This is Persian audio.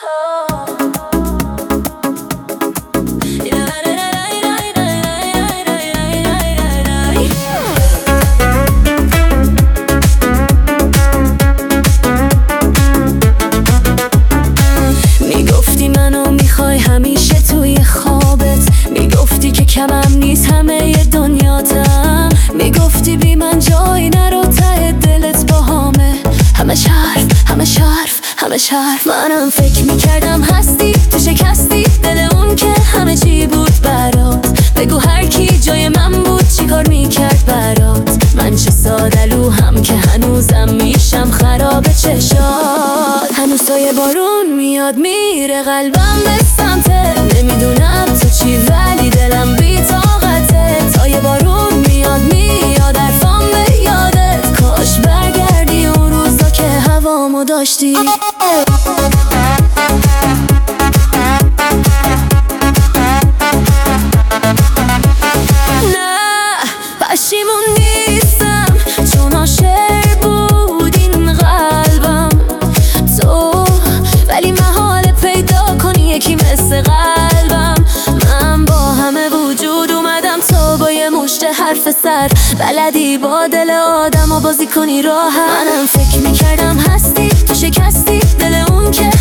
میگفتی منو میخوای همیشه توی خوابت، میگفتی که کمم نیست همه دنیاتم، میگفتی بی من جایی نرو ته دلت باهامه. همش حرف منم فکر میکردم هستی تو شکستی دل اون که همه چی بود برات. بگو هر کی جای من بود چی کار میکرد برات. من چه سادلو هم که هنوزم میشم خراب چشات. هنوز سایه بارون میاد میره قلبم به سمتت، نمیدونم تو چی ولی دلم بی طاقته. سایه بارون میاد حرفام به یادت، کاش برگردی اون روزا که هوامو داشتی. نه پشیمون نیستم چون عاشق بود این قلبم تو، ولی محاله پیدا کنی یکی مثل قلبم. من با همه وجود اومدم تو با یه مشت حرف سر، بلدی با دل آدم و بازی کنی راحت. منم فکر میکردم هستی تو شکستی دل اون که